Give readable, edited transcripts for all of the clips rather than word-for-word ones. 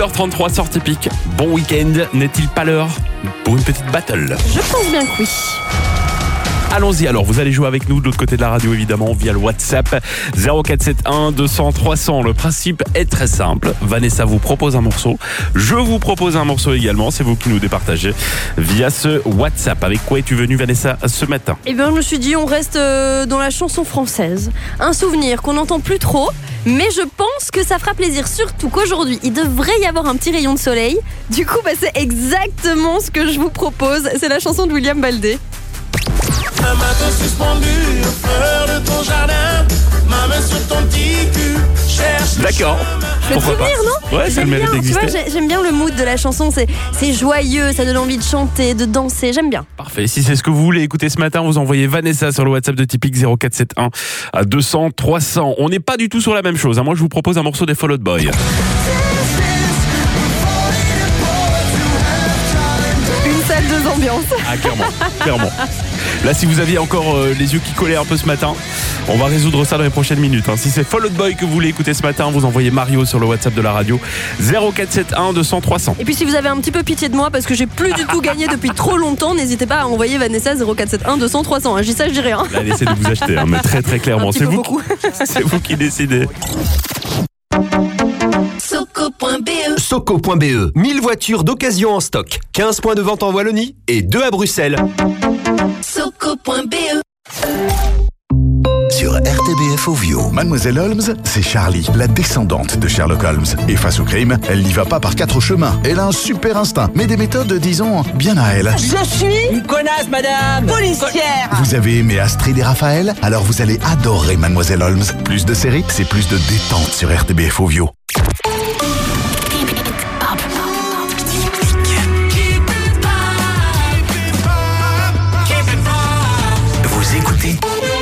8h33 sur Typique. Bon week-end, n'est-il pas l'heure pour une petite battle? Je pense bien que oui. Allons-y alors, vous allez jouer avec nous de l'autre côté de la radio évidemment via le WhatsApp 0471 200 300. Le principe est très simple, Vanessa vous propose un morceau, je vous propose un morceau également, c'est vous qui nous départagez via ce WhatsApp. Avec quoi es-tu venue Vanessa ce matin? Eh bien je me suis dit on reste dans la chanson française, un souvenir qu'on n'entend plus trop, mais je pense que ça fera plaisir, surtout qu'aujourd'hui il devrait y avoir un petit rayon de soleil. Du coup c'est exactement ce que je vous propose, c'est la chanson de William Baldé. Un matin suspendu au fleur de ton jardin, ma main sur ton petit cul, cherche. D'accord. Le souvenir, non? Ouais, ça le mérite d'exister. Tu vois, j'aime bien le mood de la chanson, c'est joyeux, ça donne envie de chanter, de danser, j'aime bien. Parfait, si c'est ce que vous voulez écouter ce matin, vous envoyez Vanessa sur le WhatsApp de Typique 0471 à 200 300. On n'est pas du tout sur la même chose, hein. Moi je vous propose un morceau des Fall Out Boy. Salle de ambiance. Ah clairement. Là si vous aviez encore les yeux qui collaient un peu ce matin, on va résoudre ça dans les prochaines minutes, hein. Si c'est Fall Out Boy que vous voulez écouter ce matin, vous envoyez Mario sur le WhatsApp de la radio 0471 200 300. Et puis si vous avez un petit peu pitié de moi parce que j'ai plus du tout gagné depuis trop longtemps, n'hésitez pas à envoyer Vanessa 0471 200 300. Je dis ça, je dis rien. Là elle essaie de vous acheter, hein, mais très très clairement. C'est vous qui décidez. Soco.be, 1000 voitures d'occasion en stock, 15 points de vente en Wallonie et 2 à Bruxelles. Soco.be. Sur RTBF Ovio, Mademoiselle Holmes, c'est Charlie, la descendante de Sherlock Holmes. Et face au crime, elle n'y va pas par 4 chemins. Elle a un super instinct, mais des méthodes, disons, bien à elle. Je suis une connasse, madame. Policière. Vous avez aimé Astrid et Raphaël? Alors vous allez adorer Mademoiselle Holmes. Plus de séries, c'est plus de détente sur RTBF Ovio. Vous écoutez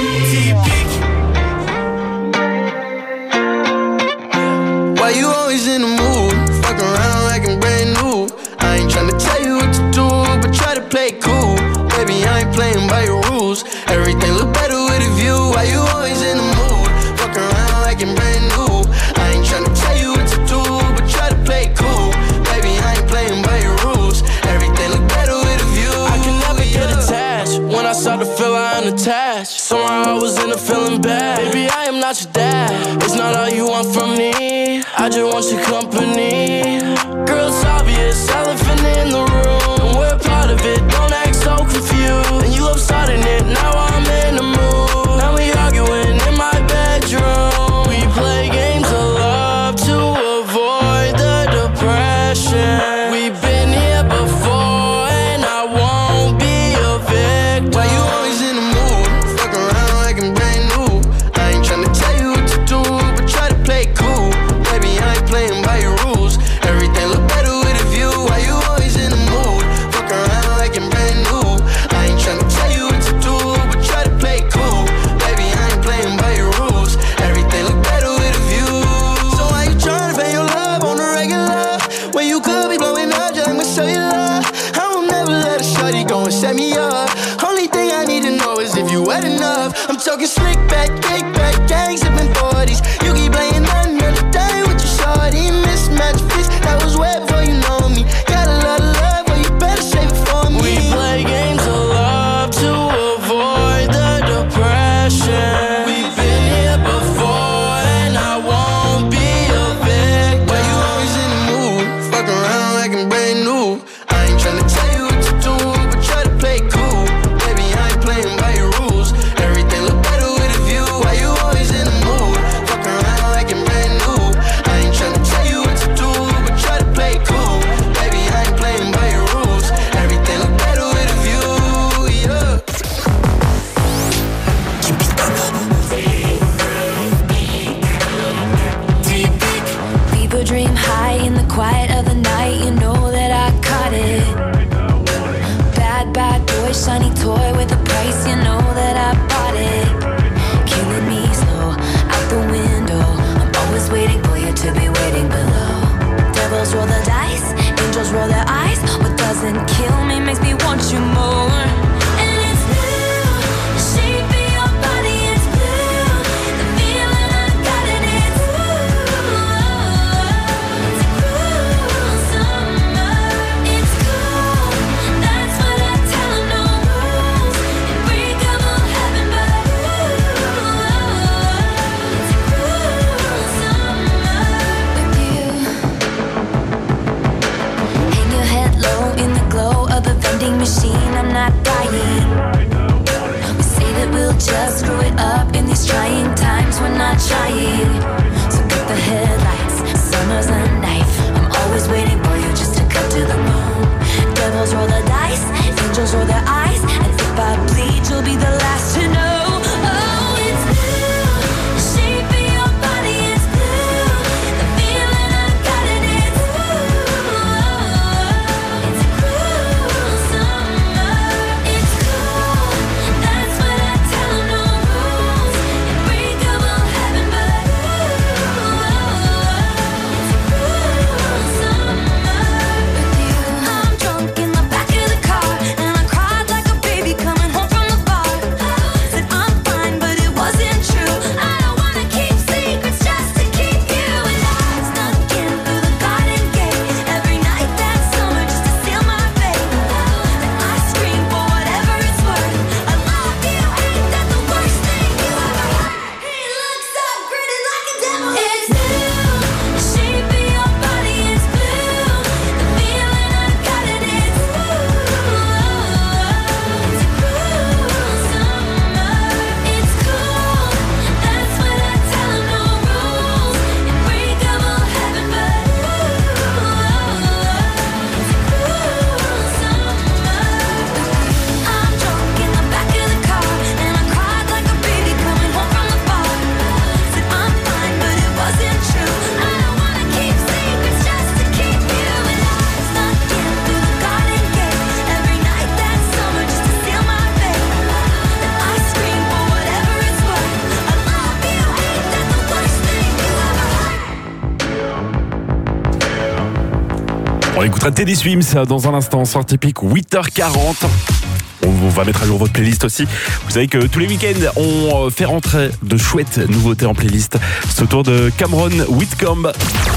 Why you always in the mood? Fuck around like I'm brand new. I ain't tryna tell you what to do, but try to play cool. Baby, I ain't playing by your rules. Everything look better with a view. Why you always in the mood? Fuck around like I'm brand new. I ain't tryna tell you what to do, but try to play cool. Baby, I ain't playing by your rules. Everything look better with a view. I can never get attached. When I start to feel I'm attached, somehow I was in a feeling bad. Baby, I am not your dad. It's not all you want from me. I just want your company. Girl, it's obvious, elephant in the room, and we're part of it. Don't act so confused. And you love starting it. Now I'm in the mood. Now we arguing in my bedroom. We play games of love to avoid the depression. We've been here before, and I won't be a victim. Why you always in the mood? Fuck around like I'm brand new. I ain't tryna tell you what to do, but try to play cool. Baby, I ain't playing by your rules. Everything look better with a view. Why you always in the mood? Fuck around like I'm brand new. I ain't tryna tell you what to do, but try to play cool. Baby, I ain't playing by your rules. Everything look better with a view. So why you tryna pay your love on the regular when you could be blowing up just like my cellular? I will never let a shawty go and set me up. Only thing I need to know is if you wet enough. I'm talking slick back, kick back, gang sipping 40s. You keep playing another day with your shawty. Mismatch fist, that was way before you know me. Got a lot of love, but you better save it for me. We play games of love to avoid the depression. We've been here before, and I won't be a victim. Why you always in the mood? Fuck around like I'm brand new. I ain't tryna tell you what to do, but try to play cool. Baby, I ain't playing by your rules. Everything look better with a view. Why you always in the mood? Fuck around like I'm brand new. I ain't tryna tell you what to do, but try to play cool. Baby, I ain't playing by your rules. Everything look better with a view, yeah. People dream high in the quiet of the night. You know that I caught it. Bad, bad boy, shiny toy with a price. You know that I bought it. Killing me slow, out the window. I'm always waiting for you to be waiting below. Devils roll the dice, angels roll their eyes. What doesn't kill me makes me want you more. And it's blue, the shape of your body is blue. The feeling I got it is ooh, it's cool. On écoutera Teddy Swims dans un instant, soir typique 8h40. On va mettre à jour votre playlist aussi. Vous savez que tous les week-ends, on fait rentrer de chouettes nouveautés en playlist. C'est au tour de Cameron Whitcomb.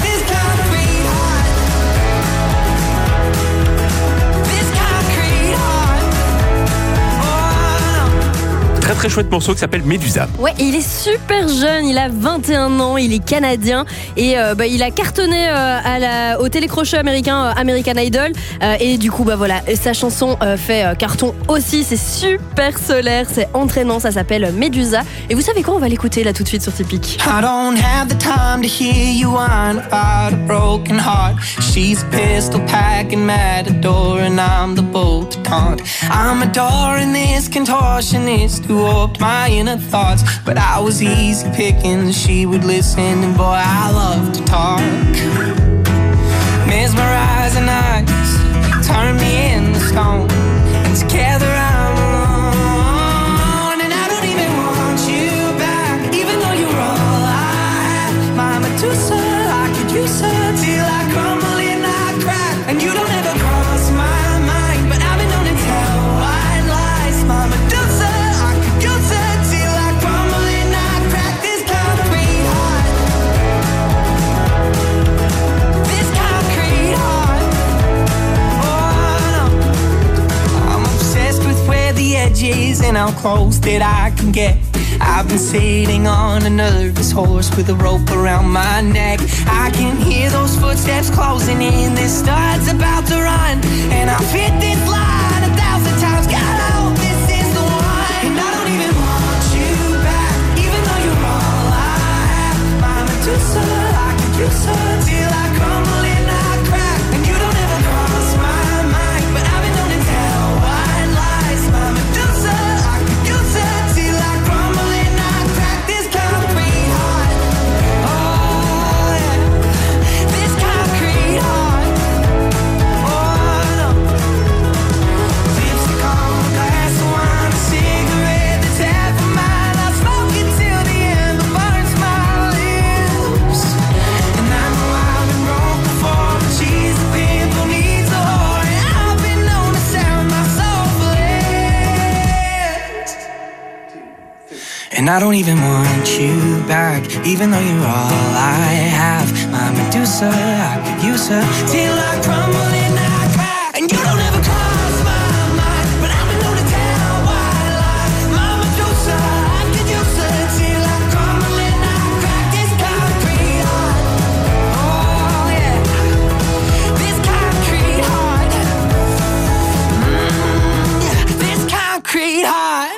Très très chouette morceau qui s'appelle Médusa. Ouais, et il est super jeune, il a 21 ans, il est canadien et il a cartonné au télécrochet américain American Idol et du coup voilà, sa chanson fait carton aussi, c'est super solaire, c'est entraînant, ça s'appelle Médusa. Et vous savez quoi, on va l'écouter là tout de suite sur Typique. I don't have the time to hear you whine about a broken heart. She's a pistol packing matador and I'm the bolt to taunt. I'm adoring this contortionist who warped my inner thoughts, but I was easy picking, she would listen, and boy, I love to talk. Mesmerizing eyes turn me into stone, and together I'm alone, and I don't even want you back, even though you're all I have. My Medusa, I could use her till I crumble and I crack, and you don't ever cross my mind, but I've been known to tell white lies. My Medusa, edges and how close that I can get. I've been sitting on a nervous horse with a rope around my neck. I can hear those footsteps closing in, this star's about to run, and I've hit this line 1,000 times. God, I hope this is the one, and I don't even want you back, even though you're all I have. My Medusa, I could use her till I crumble and I crack, and you don't ever cross my mind, but I've been known to tell white lies. My Medusa, I could use her till I crumble and I crack. This concrete heart, oh yeah, this concrete heart, oh no. Lipstick on a glass of wine, a cigarette that's half a mile. I smoke it till the end, but burns my lips. And I know I've been wrong before, but she's a pimple, needs a whore, and I've been known to sound my soul for less. And I don't even want you back, even though you're all I have. My Medusa, I could use her till I crumble and I crack, and you don't ever cross my mind, but I've been known to tell white lies. My Medusa, I could use her till I crumble and I crack. This concrete heart, oh yeah, this concrete heart, yeah, this concrete heart.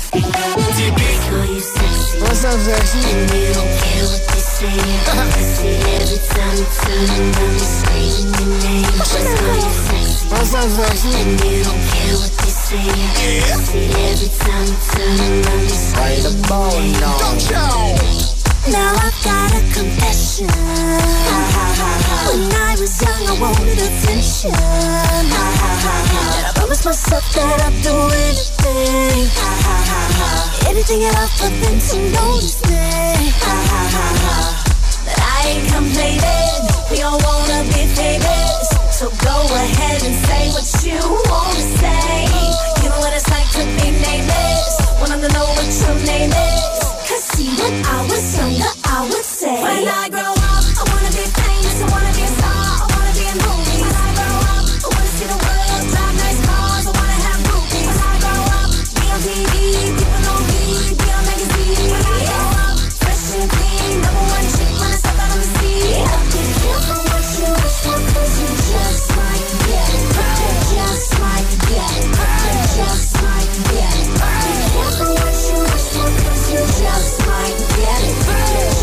What's up, sexy? And you don't care what they say. Every time you turn around, they scream your name. Just call you sexy. What's up, sexy? And you don't care what they say. Every time you turn around, they scream your name. Now I've got a confession. When I was young, I wanted attention. And I promised myself that I'd do anything. Anything at all for them to notice me. But I ain't complaining. We all wanna be famous, so go ahead and say what you wanna say. You know what it's like to be nameless, wanna know what your name is. Cause see, when I was younger, I would say, when I grow up, I wanna be famous, I wanna be a star, I wanna be in movies. When I grow up, I wanna see the world, drive nice cars, I wanna have groupies. When I grow up, be on TV, people know me, be on magazines. When I grow up, fresh and clean, #1 chick when I step out on the scene. Be careful what you wish for, cause you just might get it. You just might get it. You just might get it. Be careful what you wish for, cause you just might get it.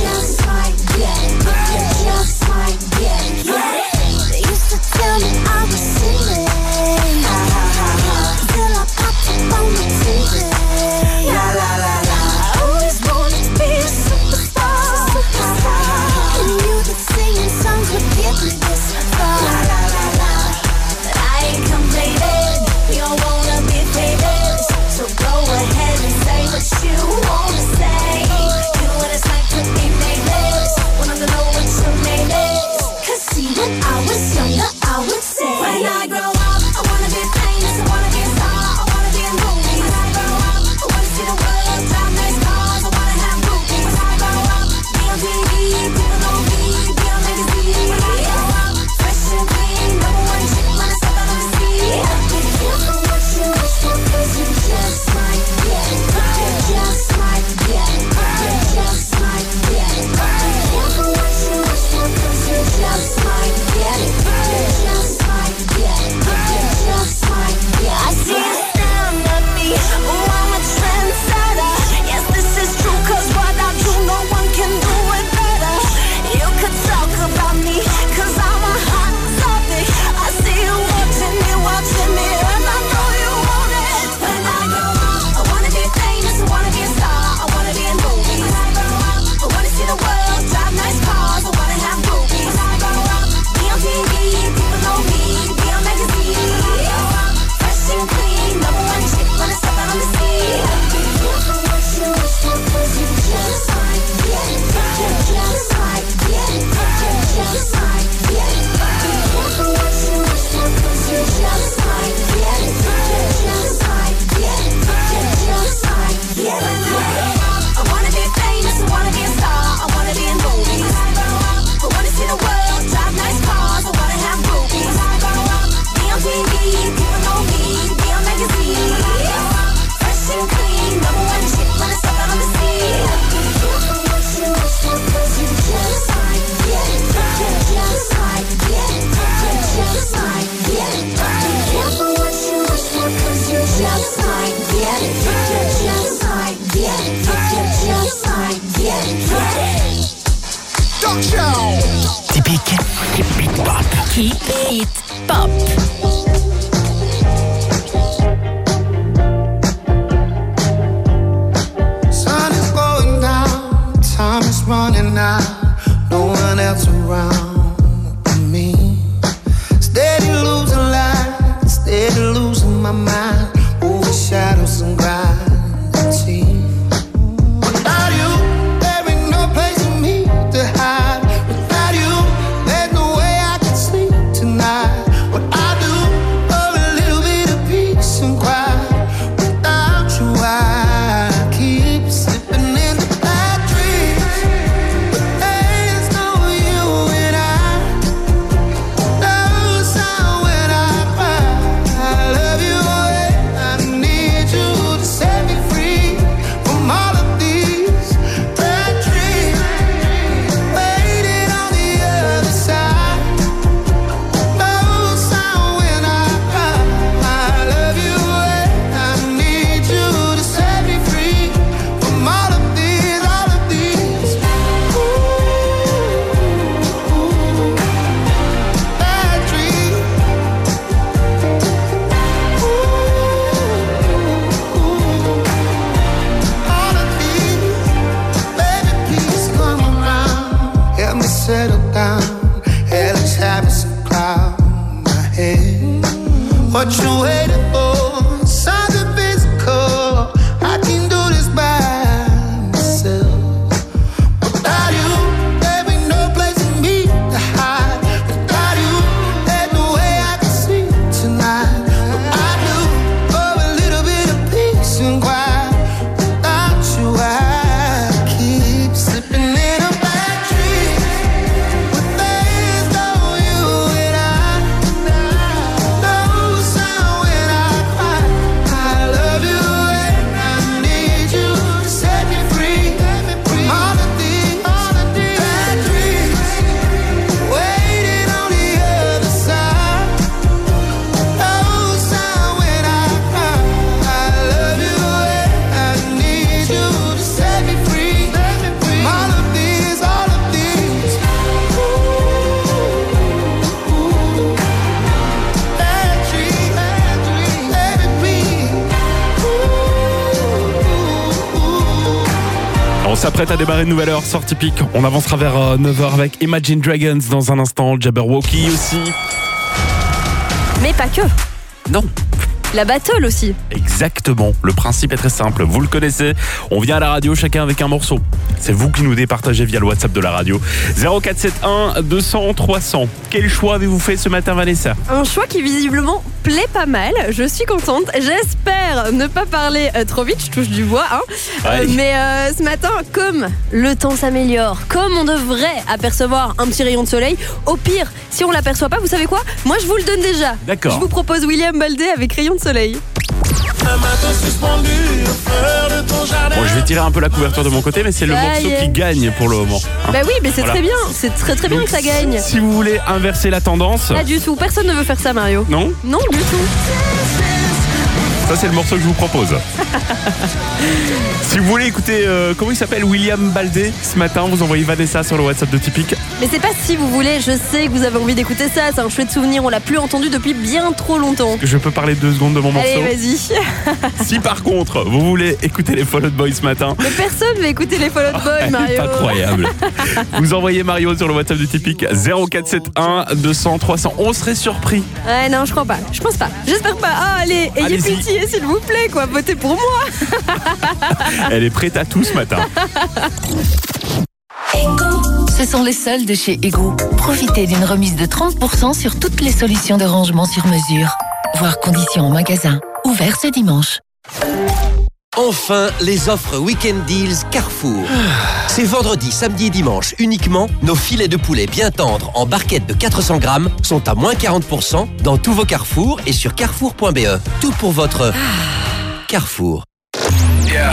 Stock Show. Typique. Keep it pop. Keep it pop. Sun is going down, time is running out, no one else around but me. Steady losing light, steady losing my mind, over shadows and gravity. Without you, there ain't no place for me to hide. Without you, there's no way I can sleep tonight. What I do for a little bit of peace and quiet. Without you, I keep slipping into bad dreams. But there's no you and I. No sound when I cry. I love you and I need you to set me free from all of these bad dreams. Waiting on the other side. No sound when I cry. I love you and I need you to set me free from all of these bad dreams. All of these, baby, please come around. Help me settle down. Hellish habits and cloud my head. What you waiting for? Signs of physical. I can do this by myself. Without you, there ain't no place for me to hide. Without you, there's no way I can sleep tonight. But I do for a little bit of peace and quiet. Without you, I keep slipping in a bad dream. But there's no you and I. No sound when I cry. I love you and I need you to set me free from all of these bad dreams. Waiting on the other side. No sound when I cry. I love you and I need you to set me free from all of these bad dreams. On s'apprête à démarrer une nouvelle heure sur Typique. On avancera vers 9h avec Imagine Dragons dans un instant, Jabberwocky aussi. Mais pas que. Non. La battle aussi. Exactement, le principe est très simple, vous le connaissez, on vient à la radio chacun avec un morceau. C'est vous qui nous départagez via le WhatsApp de la radio. 0471 200 300. Quel choix avez-vous fait ce matin, Vanessa? Un choix qui visiblement plaît pas mal. Je suis contente. J'espère ne pas parler trop vite. Je touche du bois. Hein. Ouais. Mais ce matin, comme le temps s'améliore, comme on devrait apercevoir un petit rayon de soleil, au pire, si on l'aperçoit pas, vous savez quoi? Moi, je vous le donne déjà. D'accord. Je vous propose William Baldé avec Rayon de soleil. Bon, je vais tirer un peu la couverture de mon côté, mais c'est le Ça morceau y est. qui gagne pour le moment. Hein. Bah oui, mais c'est Voilà. très bien. C'est très très bien Donc, que ça gagne. Si vous voulez inverser la tendance, Pas du tout. Personne ne veut faire ça, Mario. non, Non, du tout. ça c'est le morceau que je vous propose. Si vous voulez écouter, comment il s'appelle, William Baldé, ce matin, vous envoyez Vanessa sur le WhatsApp de Typique. Mais c'est pas si vous voulez. Je sais que vous avez envie d'écouter ça. C'est un chouette souvenir. On l'a plus entendu depuis bien trop longtemps. Je peux parler 2 secondes de mon morceau. Allez, vas-y. Si par contre, vous voulez écouter les Fall Out Boy ce matin, Mais personne va écouter les Fall Out Boy, elle Mario. est incroyable. Vous envoyez Mario sur le WhatsApp du Typique 0471 200 300. On serait surpris. Ouais, non, je crois pas. Je pense pas. J'espère pas. Ah, allez, ayez Allez-y. pitié, s'il vous plaît, quoi. Votez pour moi. Elle est prête à tout ce matin. Ce sont les soldes chez Ego. Profitez d'une remise de 30% sur toutes les solutions de rangement sur mesure. Voir conditions en magasin. Ouvert ce dimanche. Enfin, les offres Weekend Deals Carrefour. C'est vendredi, samedi et dimanche uniquement. Nos filets de poulet bien tendres en barquette de 400 grammes sont à moins 40% dans tous vos Carrefour et sur carrefour.be. Tout pour votre Carrefour. Yeah.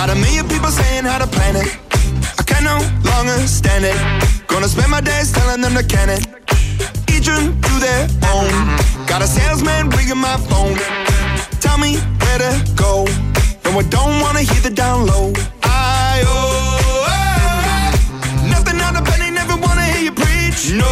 Got a million people saying how to plan it. I can no longer stand it. Gonna spend my days telling them to can it. Each one to their own. Got a salesman ringing my phone. Tell me where to go. No, I don't wanna hear the down low. Nothing on the penny, never wanna hear you preach. No.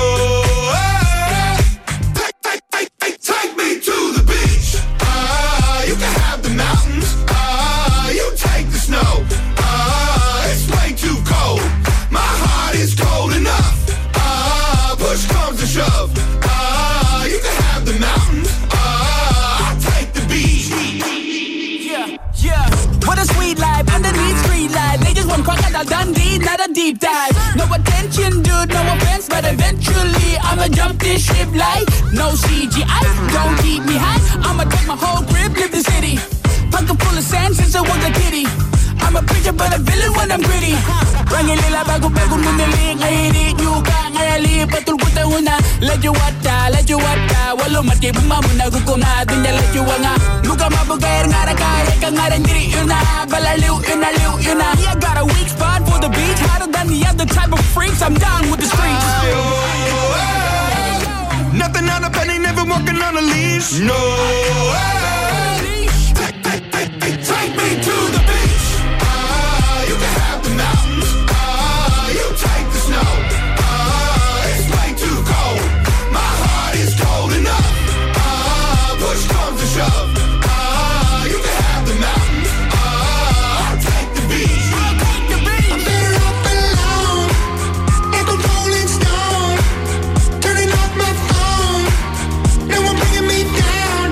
Take me to the beach. You can have the mountains. You take the snow. It's way too cold. My heart is cold enough. Push comes to shove. You can have the mountains. I'll take the beach. Yeah. What a sweet life underneath street light. They just want crocodile Dundee, not a deep dive. No attention, dude, no offense, but eventually I'ma jump this ship like no CGI. Don't keep me high. I'ma take my whole crib, live the city. Pocket full of sand since I was a kitty. I'm a preacher but a villain when I'm gritty. Rangin lila bago munili. Ngayon inyuka, ngayali patul ko tauna. Ladyo wata, walo mati bumamuna gukuna. Dunya ladyo wanga. Luka mabugayar nga rakaya ka nga rin diri yun na. Balaliw yun na. Yeah, I got a weak spot for the beach. Hotter than the other type of freaks. I'm down with the streets. Nothing on a penny, never walking on a leash. No. Take me to the beach. You can have the mountains. You take the snow. It's way too cold. My heart is cold enough. Push comes to shove. You can have the mountains. I'll take the beach. I'm better off alone, like a rolling stone. Turning off my phone. No one bringing me down.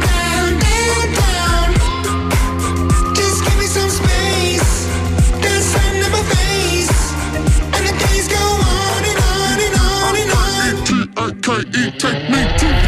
Just give me some space. There's sun in my face, and the days go on and on and on and on. T-I-K-E, take me to